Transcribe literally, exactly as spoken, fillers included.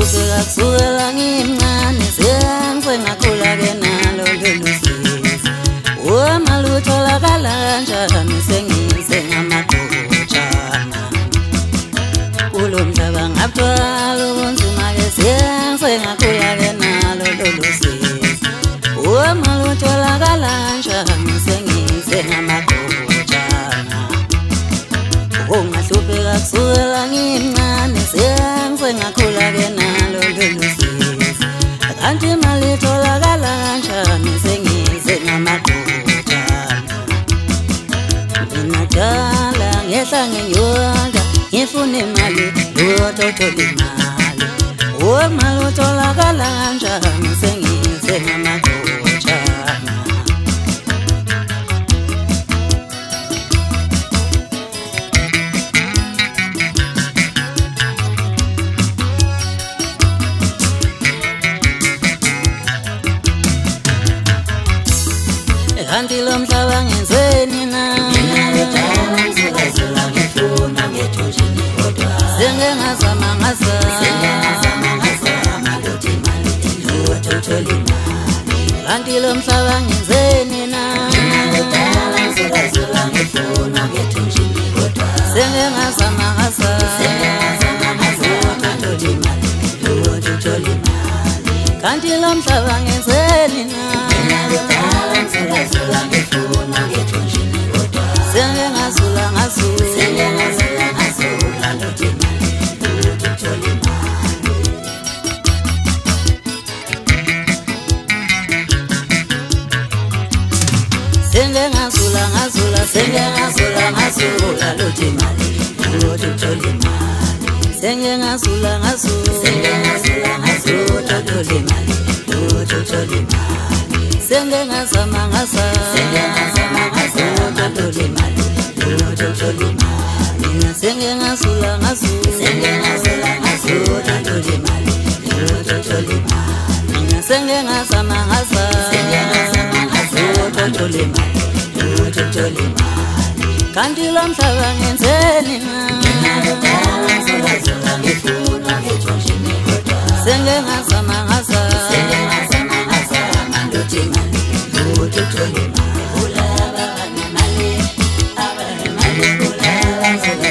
Ngihlupheka kusukela ngimncane sengakhula-ke nalo lolu sizi. Malutho tholakala kanjani sengisengamagojana. Kulo mhlaba ngabuthwala ubunzima-ke sengakhula-ke nalo lolu sizi. Malutho tholakala kanjani sengisengamagojana. Ngihlupheka kusukela ngimncane sengakhula-ke nalo lolu sizi. Kanti imali itholakala kanjani sengisengamagojana. Mina dala ngehla ngenyonga ngifuna imali lotothola imali. Imali itholakala kanjani sengisengamagojana. Kanti lo mhlaba ngenzeni na? Sengengazama ngazama kanti lo mhlaba ngenzeni na? Sengengazama ngazama kanti lo mhlaba ngenzeni na? Sengengazula ngazula sengengazula ngazula lothi imali lothi uthola imali. Sengengazula ngazula sengengazula ngazula lothi imali lothi uthola imali. Sengengazama ngazama sengengazama ngazama lothi imali lothi uthola imali. Mina sengengazula ngazula sengengazula ngazula lothi imali lothi uthola imali. Mina sengengazama ngazama sengengazama ngazula lothi imali. Kanti lo mhlaba ngenzeni na? Sengengazama ngazama lothi imali lothi uthola imali.